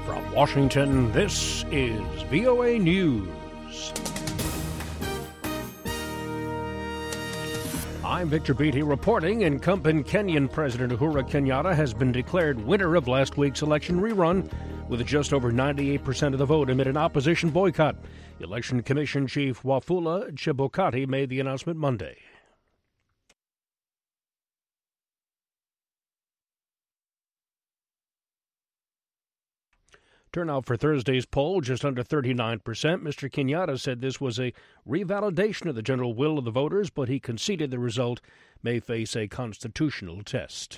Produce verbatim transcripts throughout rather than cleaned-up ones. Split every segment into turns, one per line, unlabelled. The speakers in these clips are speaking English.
From Washington, this is V O A News. I'm Victor Beatty reporting. Incumbent Kenyan President Uhuru Kenyatta has been declared winner of last week's election rerun with just over ninety-eight percent of the vote amid an opposition boycott. Election Commission Chief Wafula Chebukati made the announcement Monday. Turnout for Thursday's poll, just under thirty-nine percent. Mister Kenyatta said this was a revalidation of the general will of the voters, but he conceded the result may face a constitutional test.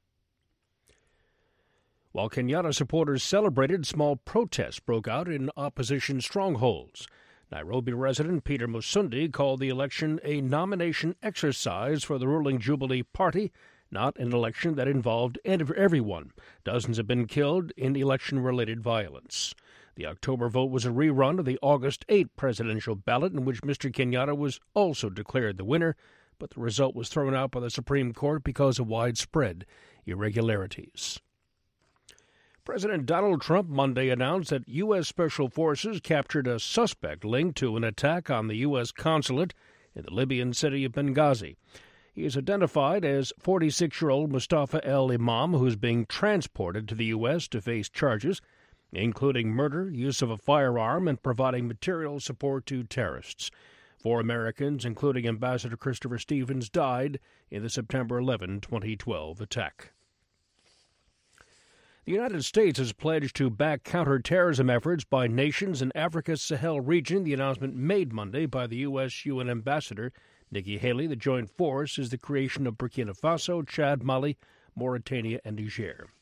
While Kenyatta supporters celebrated, small protests broke out in opposition strongholds. Nairobi resident Peter Musundi called the election a nomination exercise for the ruling Jubilee Party, not an election that involved everyone. Dozens have been killed in election-related violence. The October vote was a rerun of the August eighth presidential ballot in which Mister Kenyatta was also declared the winner, but the result was thrown out by the Supreme Court because of widespread irregularities. President Donald Trump Monday announced that U S. Special Forces captured a suspect linked to an attack on the U S consulate in the Libyan city of Benghazi. He is identified as forty-six-year-old Mustafa El Imam, who is being transported to the U S to face charges, including murder, use of a firearm, and providing material support to terrorists. Four Americans, including Ambassador Christopher Stevens, died in the September eleventh, twenty twelve attack. The United States has pledged to back counterterrorism efforts by nations in Africa's Sahel region, the announcement made Monday by the U S. U N Ambassador Nikki Haley. The joint force is the creation of Burkina Faso, Chad, Mali, Mauritania, and Niger.